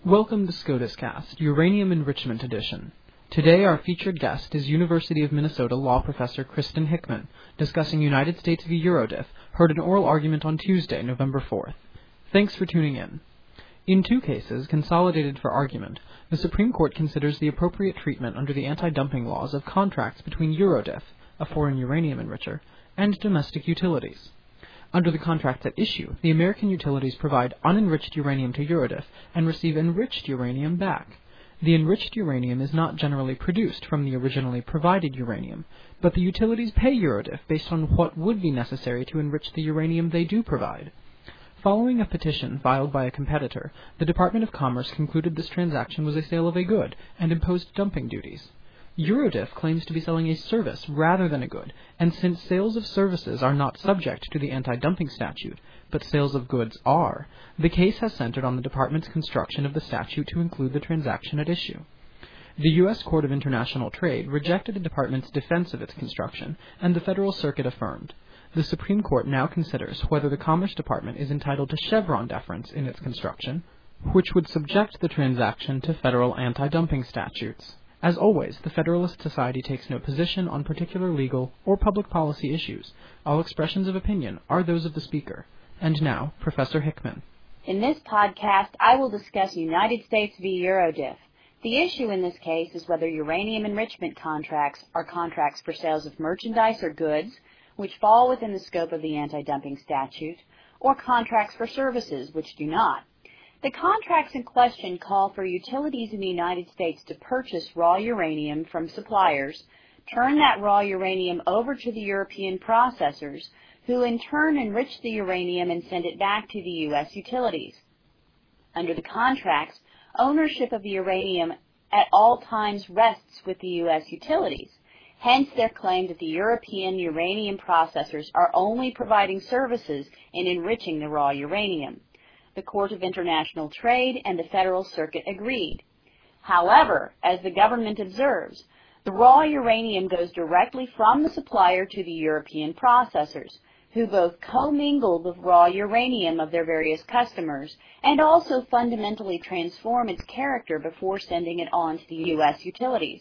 Welcome to SCOTUScast, Uranium Enrichment Edition. Today our featured guest is University of Minnesota law professor Kristen Hickman, discussing United States v. Eurodiff, heard an oral argument on Tuesday, November 4th. Thanks for tuning in. In two cases, consolidated for argument, the Supreme Court considers the appropriate treatment under the anti-dumping laws of contracts between Eurodiff, a foreign uranium enricher, and domestic utilities. Under the contracts at issue, the American utilities provide unenriched uranium to Eurodiff and receive enriched uranium back. The enriched uranium is not generally produced from the originally provided uranium, but the utilities pay Eurodiff based on what would be necessary to enrich the uranium they do provide. Following a petition filed by a competitor, the Department of Commerce concluded this transaction was a sale of a good and imposed dumping duties. Eurodiff claims to be selling a service rather than a good, and since sales of services are not subject to the anti-dumping statute, but sales of goods are, the case has centered on the Department's construction of the statute to include the transaction at issue. The U.S. Court of International Trade rejected the Department's defense of its construction, and the Federal Circuit affirmed. The Supreme Court now considers whether the Commerce Department is entitled to Chevron deference in its construction, which would subject the transaction to federal anti-dumping statutes. As always, the Federalist Society takes no position on particular legal or public policy issues. All expressions of opinion are those of the speaker. And now, Professor Hickman. In this podcast, I will discuss United States v. Eurodiff. The issue in this case is whether uranium enrichment contracts are contracts for sales of merchandise or goods, which fall within the scope of the anti-dumping statute, or contracts for services, which do not. The contracts in question call for utilities in the United States to purchase raw uranium from suppliers, turn that raw uranium over to the European processors, who in turn enrich the uranium and send it back to the U.S. utilities. Under the contracts, ownership of the uranium at all times rests with the U.S. utilities. Hence their claim that the European uranium processors are only providing services in enriching the raw uranium. The Court of International Trade and the Federal Circuit agreed. However, as the government observes, the raw uranium goes directly from the supplier to the European processors, who both commingle the raw uranium of their various customers and also fundamentally transform its character before sending it on to the U.S. utilities.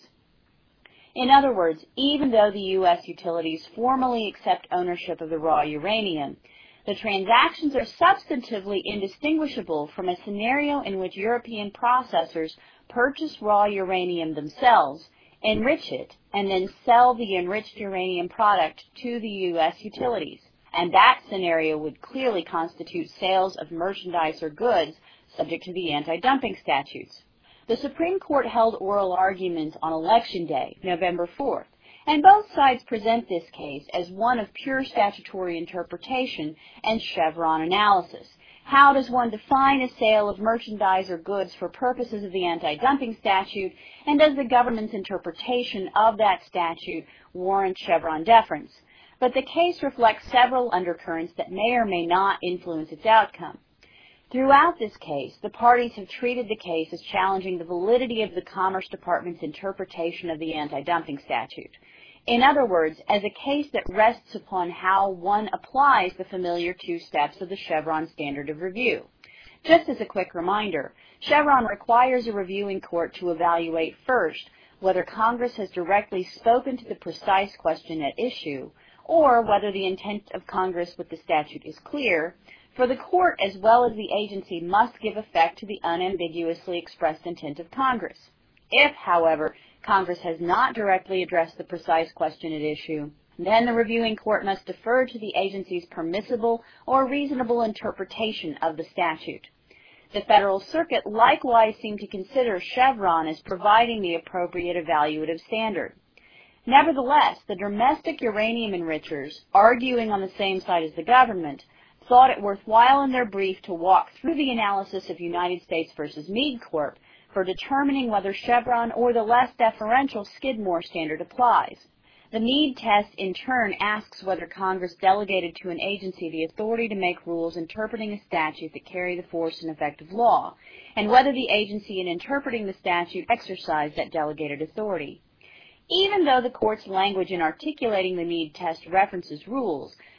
In other words, even though the U.S. utilities formally accept ownership of the raw uranium, the transactions are substantively indistinguishable from a scenario in which European processors purchase raw uranium themselves, enrich it, and then sell the enriched uranium product to the U.S. utilities. And that scenario would clearly constitute sales of merchandise or goods subject to the anti-dumping statutes. The Supreme Court held oral arguments on Election Day, November 4th. And both sides present this case as one of pure statutory interpretation and Chevron analysis. How does one define a sale of merchandise or goods for purposes of the anti-dumping statute, and does the government's interpretation of that statute warrant Chevron deference? But the case reflects several undercurrents that may or may not influence its outcome. Throughout this case, the parties have treated the case as challenging the validity of the Commerce Department's interpretation of the anti-dumping statute. In other words, as a case that rests upon how one applies the familiar two steps of the Chevron standard of review. Just as a quick reminder, Chevron requires a reviewing court to evaluate first whether Congress has directly spoken to the precise question at issue, or whether the intent of Congress with the statute is clear. For the court as well as the agency must give effect to the unambiguously expressed intent of Congress. If, however, Congress has not directly addressed the precise question at issue, then the reviewing court must defer to the agency's permissible or reasonable interpretation of the statute. The Federal Circuit likewise seemed to consider Chevron as providing the appropriate evaluative standard. Nevertheless, the domestic uranium enrichers, arguing on the same side as the government, thought it worthwhile in their brief to walk through the analysis of United States v. Meade Corp. For determining whether Chevron or the less deferential Skidmore standard applies. The Meade test, in turn, asks whether Congress delegated to an agency the authority to make rules interpreting a statute that carry the force and effect of law, and whether the agency in interpreting the statute exercised that delegated authority. Even though the court's language in articulating the Meade test references rules,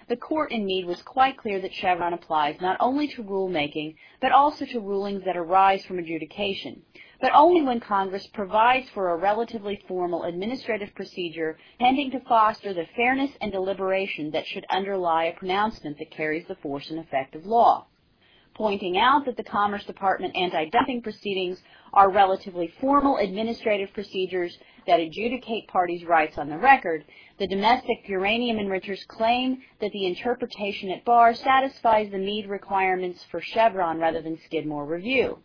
the court in Meade was quite clear that Chevron applies not only to rulemaking, but also to rulings that arise from adjudication, but only when Congress provides for a relatively formal administrative procedure tending to foster the fairness and deliberation that should underlie a pronouncement that carries the force and effect of law. Pointing out that the Commerce Department anti-dumping proceedings are relatively formal administrative procedures that adjudicate parties' rights on the record, the domestic uranium enrichers claim that the interpretation at bar satisfies the Meade requirements for Chevron rather than Skidmore review.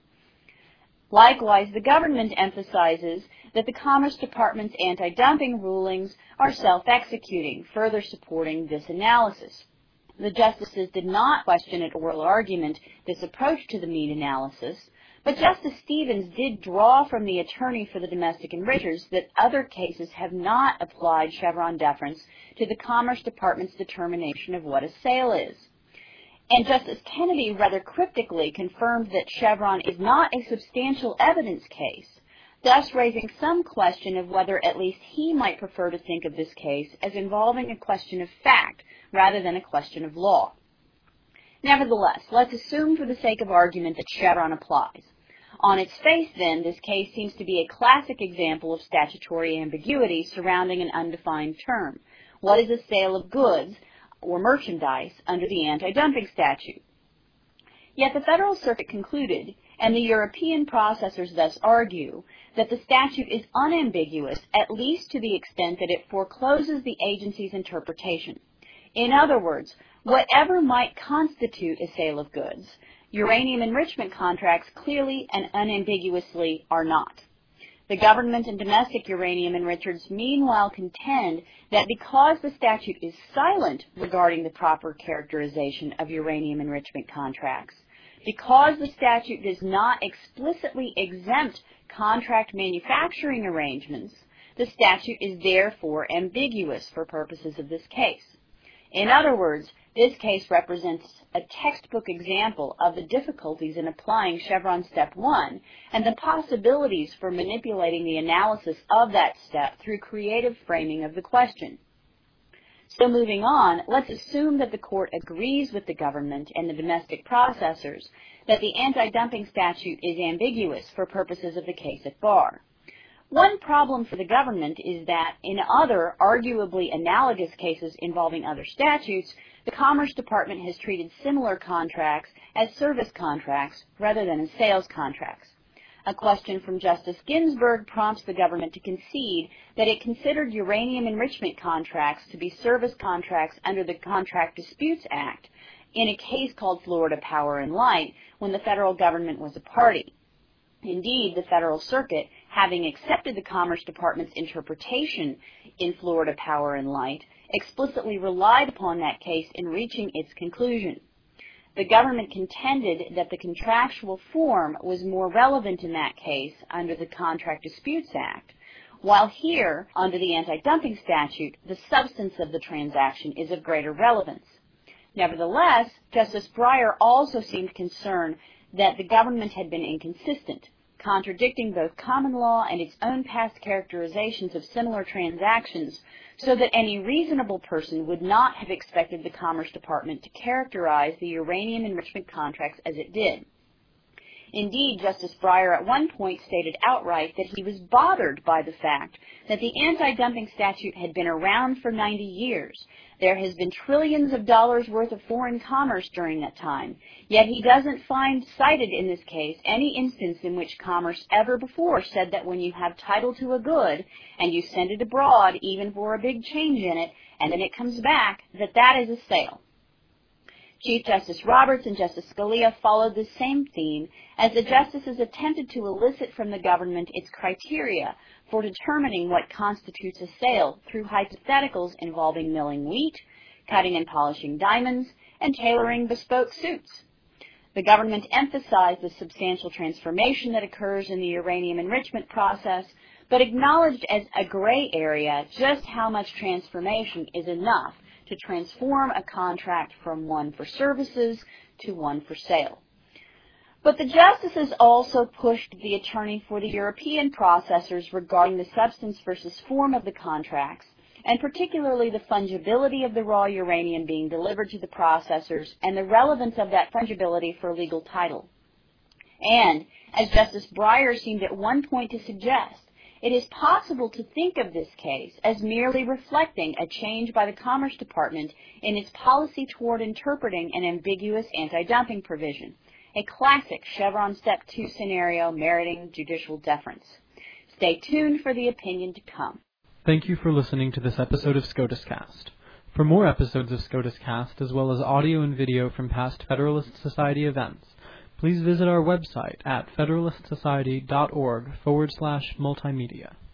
Likewise, the government emphasizes that the Commerce Department's anti-dumping rulings are self-executing, further supporting this analysis. The justices did not question at oral argument this approach to the Meade analysis, but Justice Stevens did draw from the attorney for the domestic enrichers that other cases have not applied Chevron deference to the Commerce Department's determination of what a sale is. And Justice Kennedy rather cryptically confirmed that Chevron is not a substantial evidence case, thus raising some question of whether at least he might prefer to think of this case as involving a question of fact rather than a question of law. Nevertheless, let's assume for the sake of argument that Chevron applies. On its face, then, this case seems to be a classic example of statutory ambiguity surrounding an undefined term. What is a sale of goods or merchandise under the anti-dumping statute? Yet the Federal Circuit concluded, and the European processors thus argue, that the statute is unambiguous, at least to the extent that it forecloses the agency's interpretation. In other words, whatever might constitute a sale of goods, uranium enrichment contracts clearly and unambiguously are not. The government and domestic uranium enrichers meanwhile contend that because the statute is silent regarding the proper characterization of uranium enrichment contracts, because the statute does not explicitly exempt contract manufacturing arrangements, the statute is therefore ambiguous for purposes of this case. In other words, this case represents a textbook example of the difficulties in applying Chevron Step 1 and the possibilities for manipulating the analysis of that step through creative framing of the question. So moving on, let's assume that the court agrees with the government and the domestic processors that the anti-dumping statute is ambiguous for purposes of the case at bar. One problem for the government is that in other, arguably analogous cases involving other statutes, the Commerce Department has treated similar contracts as service contracts rather than as sales contracts. A question from Justice Ginsburg prompts the government to concede that it considered uranium enrichment contracts to be service contracts under the Contract Disputes Act in a case called Florida Power and Light when the federal government was a party. Indeed, the Federal Circuit, having accepted the Commerce Department's interpretation in Florida Power and Light, explicitly relied upon that case in reaching its conclusion. The government contended that the contractual form was more relevant in that case under the Contract Disputes Act, while here, under the anti-dumping statute, the substance of the transaction is of greater relevance. Nevertheless, Justice Breyer also seemed concerned that the government had been inconsistent, contradicting both common law and its own past characterizations of similar transactions, so that any reasonable person would not have expected the Commerce Department to characterize the uranium enrichment contracts as it did. Indeed, Justice Breyer at one point stated outright that he was bothered by the fact that the anti-dumping statute had been around for 90 years. There has been trillions of dollars worth of foreign commerce during that time, yet he doesn't find cited in this case any instance in which commerce ever before said that when you have title to a good and you send it abroad even for a big change in it and then it comes back, that is a sale. Chief Justice Roberts and Justice Scalia followed this same theme as the justices attempted to elicit from the government its criteria for determining what constitutes a sale through hypotheticals involving milling wheat, cutting and polishing diamonds, and tailoring bespoke suits. The government emphasized the substantial transformation that occurs in the uranium enrichment process, but acknowledged as a gray area just how much transformation is enough to transform a contract from one for services to one for sale. But the justices also pushed the attorney for the European processors regarding the substance versus form of the contracts and particularly the fungibility of the raw uranium being delivered to the processors and the relevance of that fungibility for legal title. And, as Justice Breyer seemed at one point to suggest, it is possible to think of this case as merely reflecting a change by the Commerce Department in its policy toward interpreting an ambiguous anti-dumping provision, a classic Chevron Step 2 scenario meriting judicial deference. Stay tuned for the opinion to come. Thank you for listening to this episode of SCOTUScast. For more episodes of SCOTUScast, as well as audio and video from past Federalist Society events, please visit our website at federalistsociety.org/multimedia.